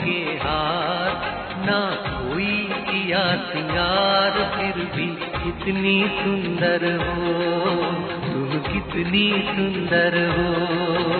के हार, ना कोई किया सिंगार, फिर भी कितनी सुंदर हो तुम, कितनी सुंदर हो।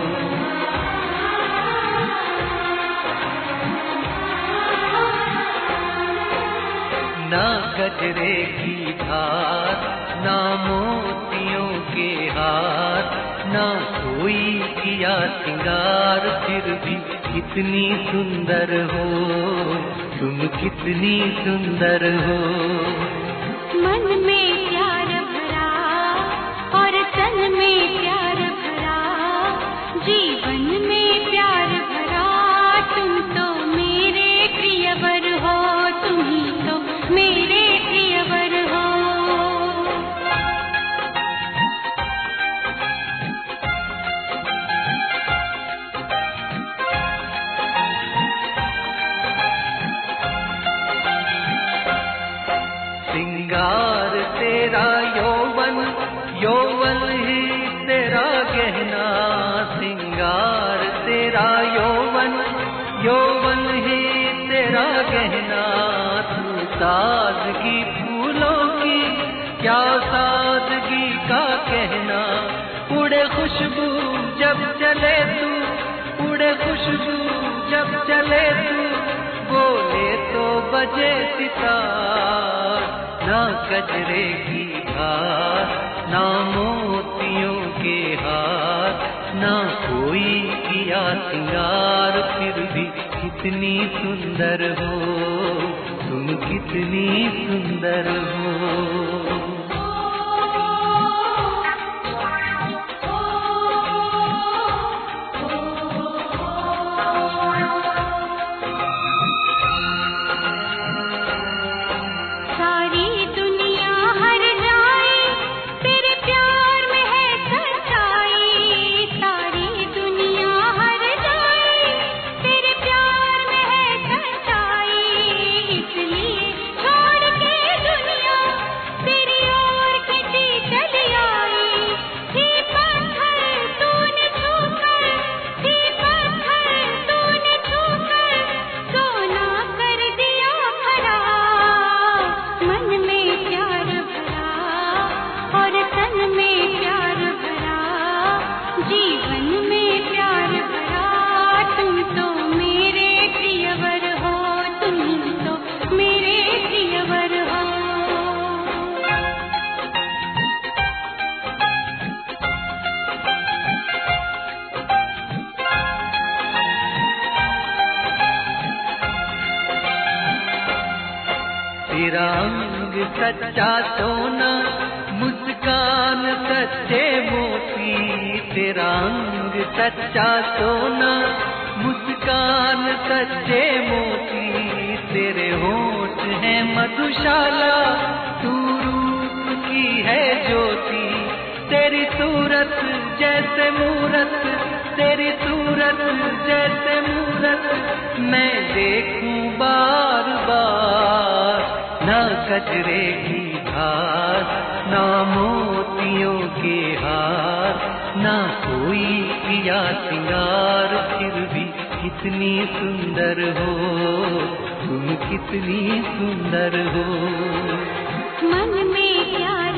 ना गजरे की धार, ना मोतियों के हार, ना कोई किया सिंगार, फिर भी कितनी सुंदर हो तुम, कितनी सुंदर हो। मन में प्यार भरा और तन में प्यार भरा, जीवन में प्यार भरा, तुम तो मेरे प्रियवर हो, तुम ही तो मेरे प्रियवर हो। सिंगार तेरा यौवन, यौवन ही तेरा गहना, सिंगार तेरा यौवन, यौवन ही तेरा गहना। तू सादगी फूलों की, क्या सादगी का कहना, उड़े खुशबू जब चले तू, उड़े खुशबू जब चले तू, बोले तो बजे सितार। ना गजरे की धार, ना मोतियों के हार, ना कोई किया सिंगार, फिर भी कितनी सुंदर हो तुम, कितनी सुंदर हो। तेरा अंग सच्चा सोना, मुस्कान सच्चे मोती, तेरा अंग सच्चा सोना, मुस्कान सच्चे मोती, तेरे होठ हैं मधुशाला, तू रूप की है ज्योति, तेरी सूरत जैसे मूरत, तेरी सूरत जैसे मूरत, मैं देखूं बार बार। ना गजरे की धार, ना मोतियों के हार, ना कोई किया सिंगार, फिर भी कितनी सुंदर हो तुम, कितनी सुंदर हो। मन में प्यार